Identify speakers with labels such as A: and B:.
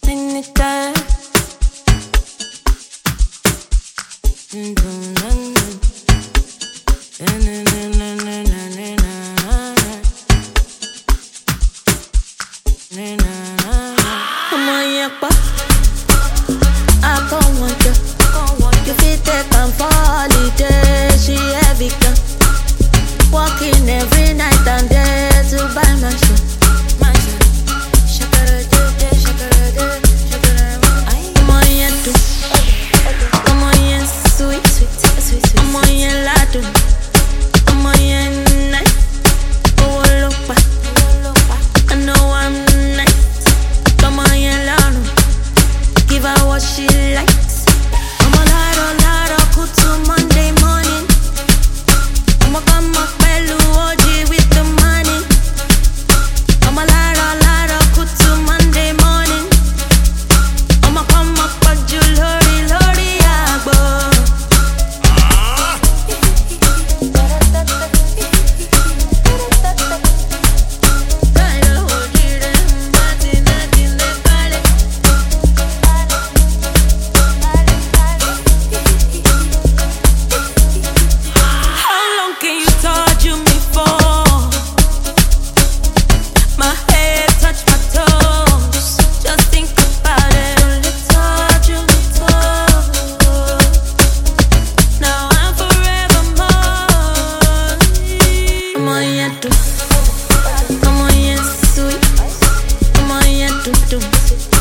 A: Walking every night and day to buy my shit. I'm on your do. I'm on your sweet, sweet. I'm on your lado. I'm on your nice. Oh, look back. I know I'm nice. Come on your lado. Give her what she likes. I'm a lado, cool to Monday morning. I'm a come up OG with the money. I'm a lado, cool to Monday morning. I'm a come up lori agbo. How long can you torture me for? My head touch my toes. Just think about it. Only torture me for. Now I'm forever more. I'm on your do. I'm on your sweet. I'm on your do.